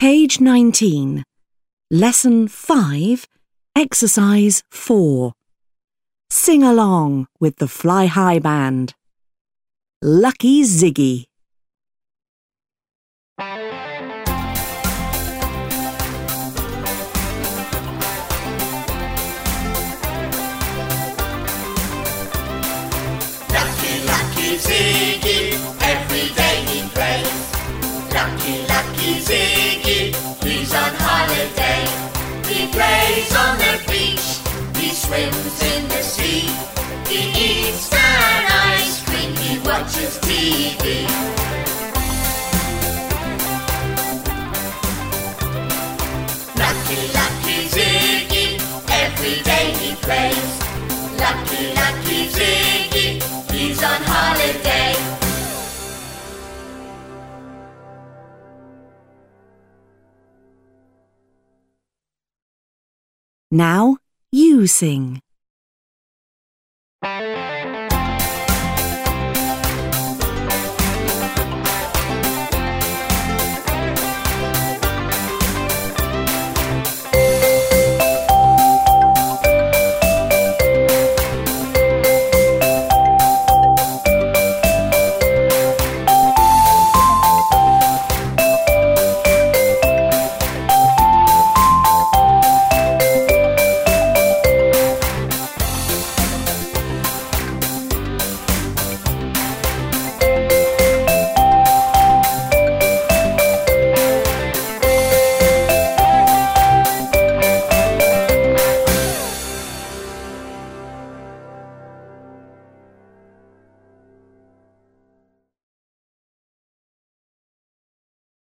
Page 19. Lesson 5, Exercise 4. Sing along with the Fly High Band. Lucky Ziggy. Lucky, lucky Ziggy, every day he plays. Lucky, lucky Ziggy, he's on holiday. He plays on the beach, he swims in the sea. He eats an ice cream, he watches TV. Lucky, lucky Ziggy, every day he plays. Lucky, lucky Ziggy, he's on holiday. Now you sing.